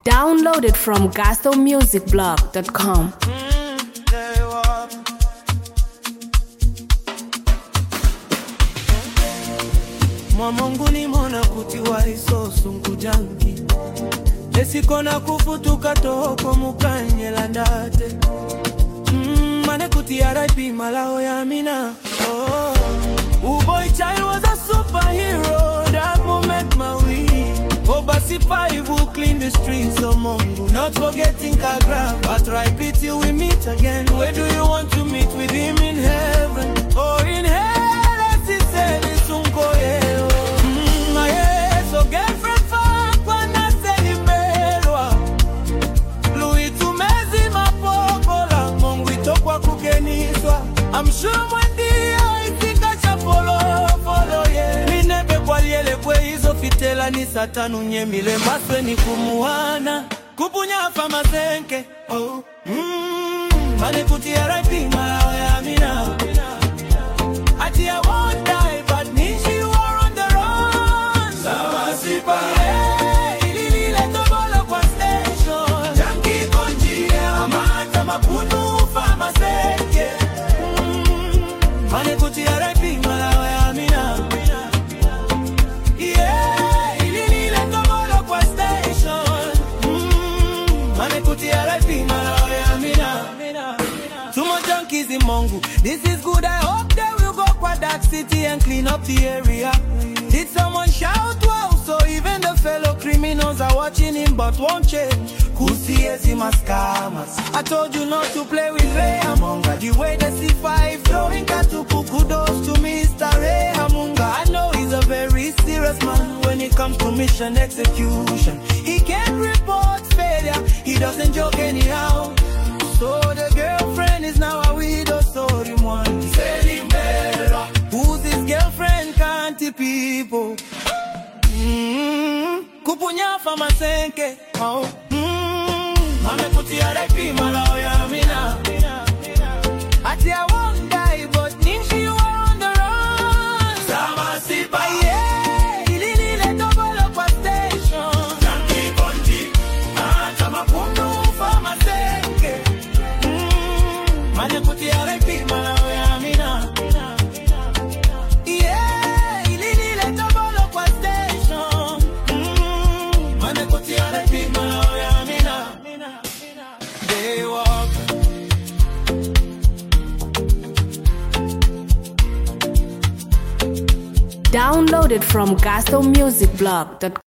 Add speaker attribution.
Speaker 1: Downloaded from GastroMusicBlog.com.
Speaker 2: Mwamonguni mona kutiwa iso sungu janki Esikona kufutuka toko mukanye landate Mane kuti R.I.P. malao ya mina Uboy child was a superhero That moment my way Obasi 5 who clean the streets of Mongo Not forgetting Kagra But R.I.P. till we meet again Where do you want to meet with him in heaven or in hell as he said it's unko so girlfriend fuck when I say libelwa Louis tumezi mapokola Mungu itokwa kukeniswa I'm sure one day I think I shall follow yeah Minebe kwa liele kwe hizo fitela ni satanu nye mile maswe ni kumuana Kupunya fama zenke Mane kuti R.I.P. malao ya mina Ati I won't die but nishi you are on the run Samasipa Ilili leto bolo kwa station Janki konjie amata mapunu fama seke Mane kuti R.I.P. malao ya mina Yeah, ilili leto bolo kwa station Mane kuti R.I.P. malao ya mina Too much junkies in Mongo. This is good, I hope they will go kwa that city and clean up the area. Did someone shout wow? So even the fellow criminals are watching him but won't change. Kusiezi maskamas. I told you not to play with Ray Hamunga. The way the C5 throwing katupu kudos to Mr. Ray Hamunga. I know he's a very serious man when it comes to mission execution. He can't report failure, he doesn't joke anyhow. So the girlfriend is now a widow, sorry one. Who's his girlfriend? Can't people? Kupunya fama senke. Mame kuti R.I.P. malao ya mina. Ati I won't die, but nishi you are on the run. Sama sipa yeah, ilili leto bolo kwa station. Janki konji, ata mapundu fama senke. Mane kuti R.I.P. malao ya mina. Yeah, ilili leto bolo kwa station. Mane kuti R.I.P. malao ya mina. They walk.
Speaker 1: Downloaded from GastroMusicBlog.com.